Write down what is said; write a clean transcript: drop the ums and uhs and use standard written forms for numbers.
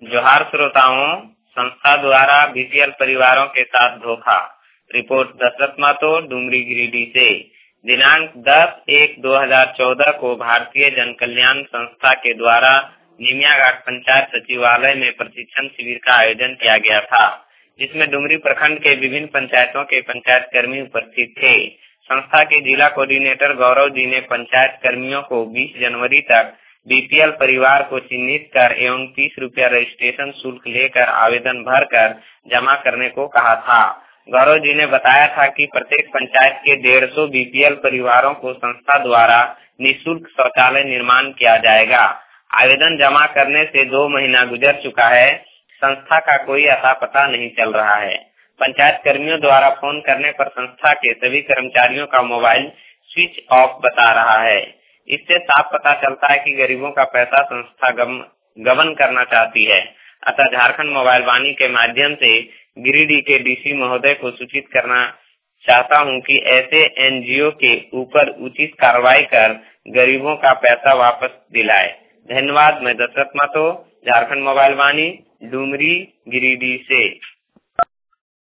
जोहार श्रोताओं, संस्था द्वारा बीपीएल परिवारों के साथ धोखा। रिपोर्ट दशरथ महतो, डुमरी गिरिडीह से। दिनांक 10/1/2014 को भारतीय जन कल्याण संस्था के द्वारा निमियाघाट पंचायत सचिवालय में प्रशिक्षण शिविर का आयोजन किया गया था, जिसमें डुमरी प्रखंड के विभिन्न पंचायतों के पंचायत कर्मी उपस्थित थे। संस्था के जिला कोऑर्डिनेटर गौरव जी ने पंचायत कर्मियों को 20 जनवरी तक बीपीएल परिवार को चिन्हित कर एवं 30 रुपया रजिस्ट्रेशन शुल्क लेकर आवेदन भरकर जमा करने को कहा था। गौरव जी ने बताया था कि प्रत्येक पंचायत के 150 बीपीएल परिवारों को संस्था द्वारा निःशुल्क शौचालय निर्माण किया जाएगा। आवेदन जमा करने से 2 महीना गुजर चुका है, संस्था का कोई अता पता नहीं चल रहा है। पंचायत कर्मियों द्वारा फोन करने पर संस्था के सभी कर्मचारियों का मोबाइल स्विच ऑफ बता रहा है। इससे साफ पता चलता है कि गरीबों का पैसा संस्था गबन करना चाहती है। अतः झारखंड मोबाइल वाणी के माध्यम से गिरिडीह के डीसी महोदय को सूचित करना चाहता हूं कि ऐसे एनजीओ के ऊपर उचित कार्रवाई कर गरीबों का पैसा वापस दिलाए। धन्यवाद। मैं दशरथ महतो, झारखंड मोबाइल वाणी, डुमरी गिरिडीह से।